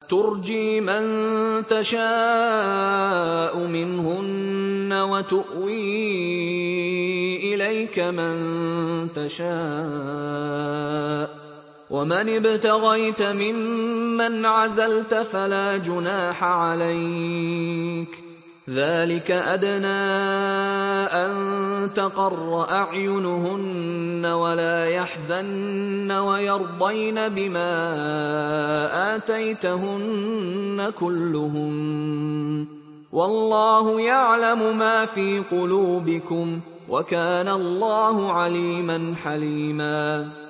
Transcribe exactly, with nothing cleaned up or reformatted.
ترجي من تشاء منهن وتؤوي إليك من تشاء، ومن ابتغيت ممن عزلت فلا جناح عليك، ذلك أدنى أن تقر أعينهن ولا يحزن ويرضين بما آتيتهن كلهن، والله يعلم ما في قلوبكم وكان الله عليما حليما.